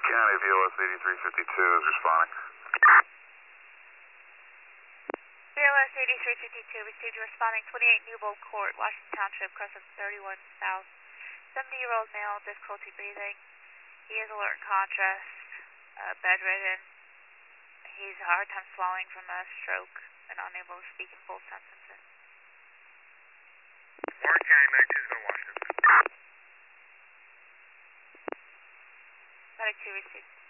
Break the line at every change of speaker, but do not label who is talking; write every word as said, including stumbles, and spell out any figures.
County, V L S eighty-three fifty-two is responding.
V L S eighty-three fifty-two received responding twenty-eight Newbold Court, Washington Township, Crescent thirty-one South. seventy-year-old male, difficulty breathing. He is alert and contrast, uh, bedridden. He's a hard time swallowing from a stroke and unable to speak in full sentences.
Warren County, Medic two is going to Washington.
Medic two received.